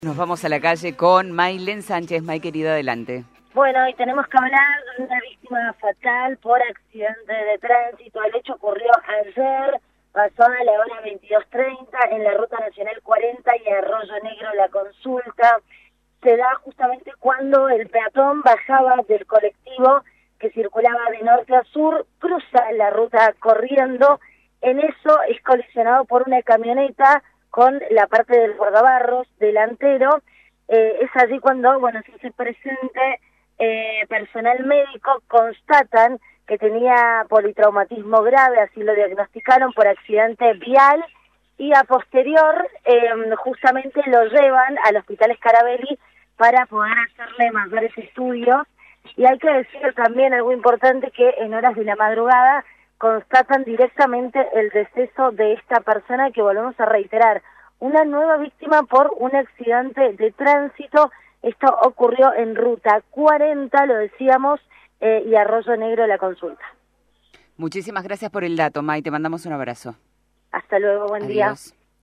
Nos vamos a la calle con Maylen Sánchez. May, querida, adelante. Bueno, y tenemos que hablar de una víctima fatal por accidente de tránsito. El hecho ocurrió ayer, pasó a la hora 22:30 en la Ruta Nacional 40 y Arroyo Negro La Consulta. Se da justamente cuando el peatón bajaba del colectivo que circulaba de norte a sur, cruza la ruta corriendo. En eso es colisionado por una camioneta con la parte del guardabarros delantero. Es allí cuando, se hace presente personal médico, constatan que tenía politraumatismo grave, así lo diagnosticaron por accidente vial, y a posterior justamente lo llevan al Hospital Scarabelli para poder hacerle mayores estudios. Y hay que decir también algo importante, que en horas de la madrugada constatan directamente el deceso de esta persona, que volvemos a reiterar, una nueva víctima por un accidente de tránsito. Esto ocurrió en Ruta 40, lo decíamos, y Arroyo Negro La Consulta. Muchísimas gracias por el dato, May, te mandamos un abrazo. Hasta luego, buen día.